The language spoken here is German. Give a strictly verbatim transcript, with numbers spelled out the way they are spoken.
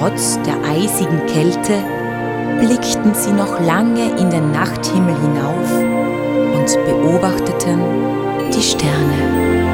Trotz der eisigen Kälte blickten sie noch lange in den Nachthimmel hinauf und beobachteten die Sterne.